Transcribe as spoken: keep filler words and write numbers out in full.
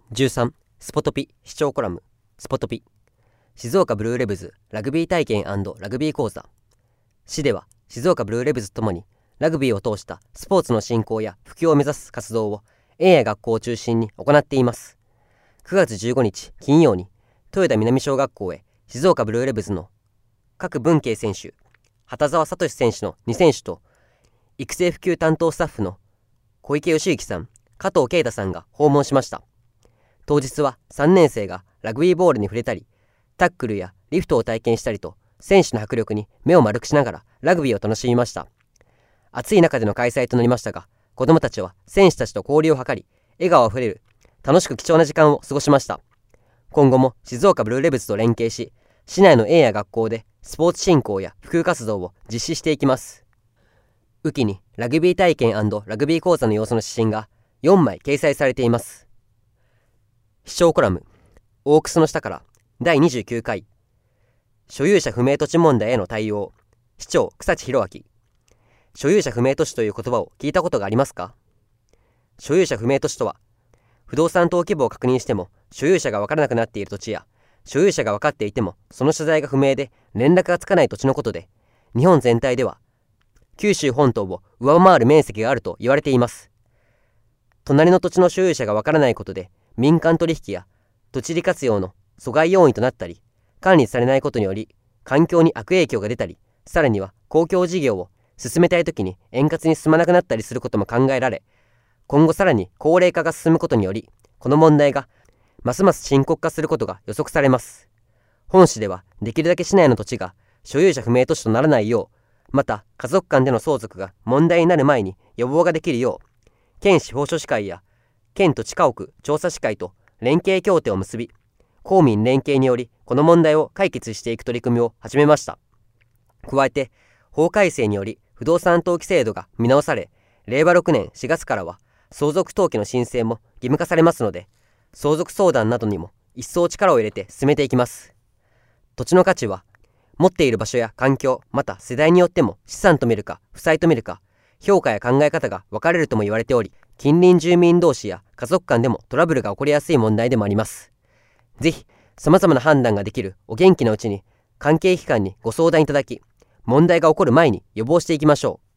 じゅうさん. スポトピ視聴コラム。スポトピ静岡ブルーレブズラグビー体験&ラグビー講座。市では静岡ブルーレブズともにラグビーを通したスポーツの振興や普及を目指す活動を園や学校を中心に行っています。くがつじゅうごにち金曜に豊田南小学校へ静岡ブルーレブズの各文慶選手、畑澤聡選手のに選手と育成普及担当スタッフの小池義行さん、加藤啓太さんが訪問しました。当日はさんねん生がラグビーボールに触れたり、タックルやリフトを体験したりと、選手の迫力に目を丸くしながらラグビーを楽しみました。暑い中での開催となりましたが、子どもたちは選手たちと交流を図り、笑顔あふれる楽しく貴重な時間を過ごしました。今後も静岡ブルーレブズと連携し、市内の園や学校でスポーツ振興や普及活動を実施していきます。雨季にラグビー体験&ラグビー講座の様子の指針がよんまい掲載されています。視聴コラム、オークスの下からだいにじゅうきゅうかい、所有者不明土地問題への対応、市長草地弘明。所有者不明土地という言葉を聞いたことがありますか？所有者不明土地とは、不動産登記簿を確認しても所有者が分からなくなっている土地や、所有者が分かっていてもその所在が不明で連絡がつかない土地のことで、日本全体では九州本島を上回る面積があると言われています。隣の土地の所有者が分からないことで、民間取引や土地利活用の阻害要因となったり、管理されないことにより環境に悪影響が出たり、さらには公共事業を進めたいときに円滑に進まなくなったりすることも考えられ、今後さらに高齢化が進むことにより、この問題がますます深刻化することが予測されます。本市ではできるだけ市内の土地が所有者不明土地とならないよう、また家族間での相続が問題になる前に予防ができるよう、県司法書士会や県土地家屋調査士会と連携協定を結び、公民連携によりこの問題を解決していく取り組みを始めました。加えて法改正により不動産登記制度が見直され、れいわろくねんしがつからは相続登記の申請も義務化されますので、相続相談などにも一層力を入れて進めていきます。土地の価値は持っている場所や環境、また世代によっても資産と見るか負債と見るか、評価や考え方が分かれるとも言われており、近隣住民同士や家族間でもトラブルが起こりやすい問題でもあります。ぜひ様々な判断ができるお元気なうちに関係機関にご相談いただき、問題が起こる前に予防していきましょう。